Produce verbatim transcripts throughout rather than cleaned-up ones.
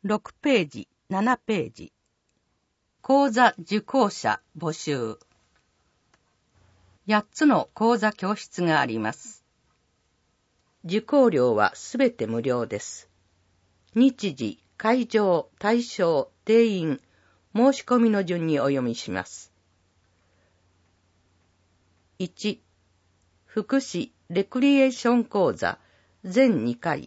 ろくページ、ななページ。講座受講者募集。やっつの講座教室があります。受講料はすべて無料です。日時、会場、対象、定員、申し込みの順にお読みします。いち、福祉・レクリエーション講座全にかい。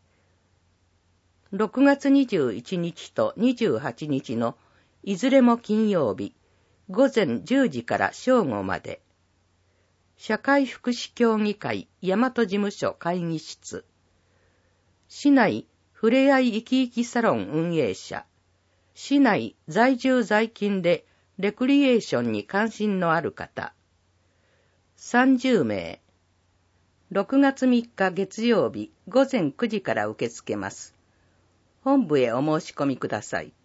ろくがつにじゅういちにちとにじゅうはちにちのいずれも金曜日、ごぜんじゅうじから正午まで。社会福祉協議会大和事務所会議室。市内ふれあい生き生きサロン運営者。市内在住在勤でレクリエーションに関心のある方。さんじゅうめい。ろくがつみっか月曜日ごぜんくじから受け付けます。本部へお申し込みください。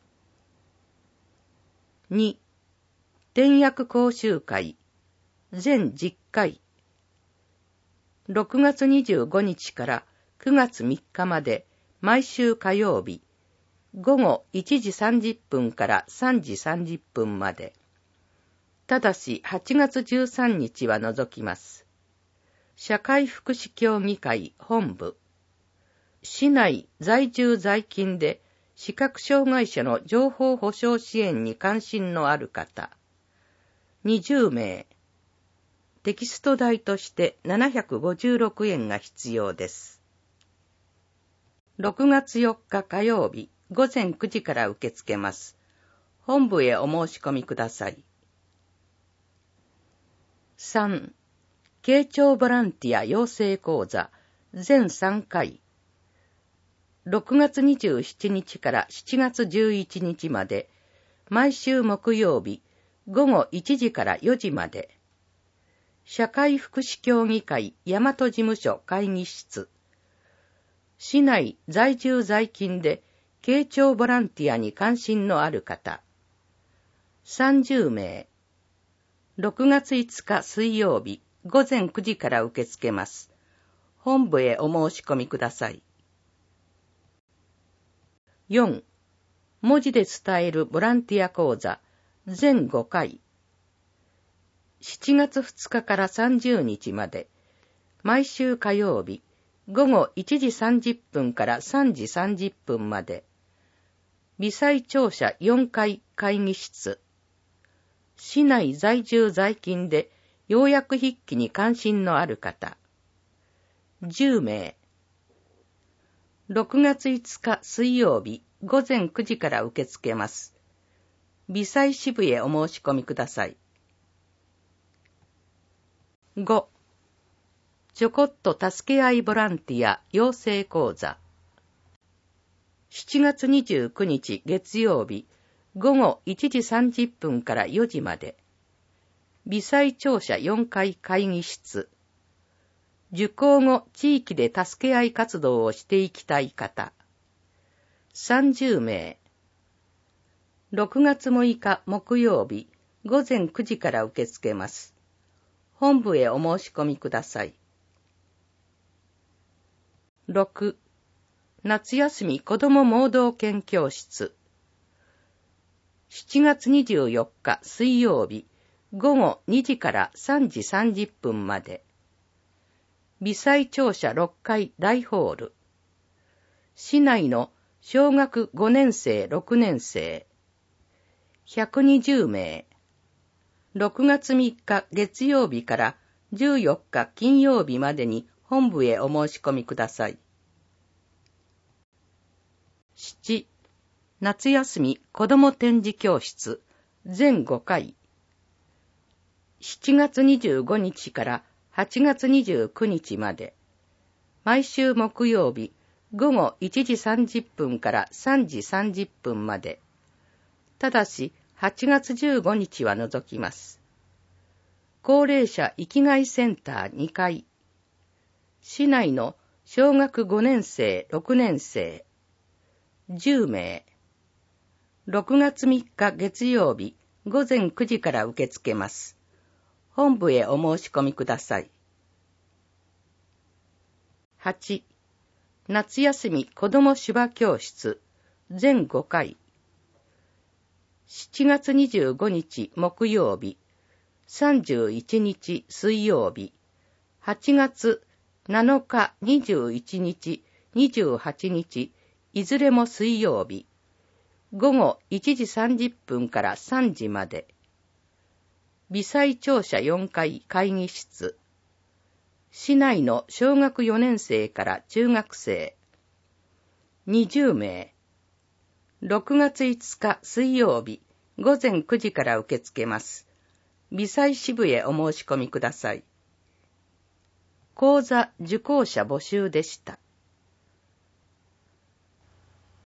に、転訳講習会全じゅっかい。ろくがつにじゅうごにちからくがつみっかまで毎週火曜日、ごごいちじさんじゅっぷんからさんじさんじゅっぷんまで。ただしはちがつじゅうさんにちは除きます。社会福祉協議会本部。市内在住在勤で視覚障害者の情報保障支援に関心のある方。にじゅうめい。テキスト代としてななひゃくごじゅうろくえんが必要です。ろくがつよっか火曜日ごぜんくじから受け付けます。本部へお申し込みください。さん、慶長ボランティア養成講座全さんかい。ろくがつにじゅうしちにちからしちがつじゅういちにちまで、毎週木曜日、ごごいちじからよじまで。社会福祉協議会大和事務所会議室。市内在住在勤で、慶長ボランティアに関心のある方。さんじゅうめい。ろくがついつか水曜日、ごぜんくじから受け付けます。本部へお申し込みください。よん、文字で伝えるボランティア講座全ごかい。しちがつふつかからさんじゅうにちまで、毎週火曜日、ごごいちじさんじゅっぷんからさんじさんじゅっぷんまで。微細庁舎よんかい会議室。市内在住在勤で要約筆記に関心のある方。じゅうめい。ろくがついつか水曜日ごぜんくじから受け付けます。微細支部へお申し込みください。ご、ちょこっと助け合いボランティア養成講座。しちがつにじゅうくにち月曜日ごごいちじさんじゅっぷんからよじまで。微細庁舎よんかい会議室。受講後地域で助け合い活動をしていきたい方。さんじゅうめい。ろくがつむいか木曜日ごぜんくじから受け付けます。本部へお申し込みください。ろく、夏休み子ども盲導犬教室。しちがつにじゅうよっか水曜日ごごにじからさんじさんじゅっぷんまで。微細庁舎ろっかい大ホール。市内の小学ごねんせいろくねんせい。ひゃくにじゅうめい。ろくがつみっか月曜日からじゅうよっか金曜日までに本部へお申し込みください。なな、夏休み子ども展示教室全ごかい。しちがつにじゅうごにちからはちがつにじゅうくにちまで。毎週木曜日ごごいちじさんじゅっぷんからさんじさんじゅっぷんまで。ただしはちがつじゅうごにちは除きます。高齢者生きがいセンターにかい。市内の小学ごねんせいろくねんせい。じゅうめい。ろくがつみっか月曜日ごぜんくじから受け付けます。本部へお申し込みください。はち、夏休み子ども手話教室全ごかい。しちがつにじゅうごにち木曜日、さんじゅういちにち水曜日、はちがつなのかにじゅういちにち、にじゅうはちにち、いずれも水曜日、ごごいちじさんじゅっぷんからさんじまで。微細庁舎よんかい会議室。市内の小学よねんせいから中学生。にじゅうめい。ろくがついつか水曜日、ごぜんくじから受け付けます。微細支部へお申し込みください。講座受講者募集でした。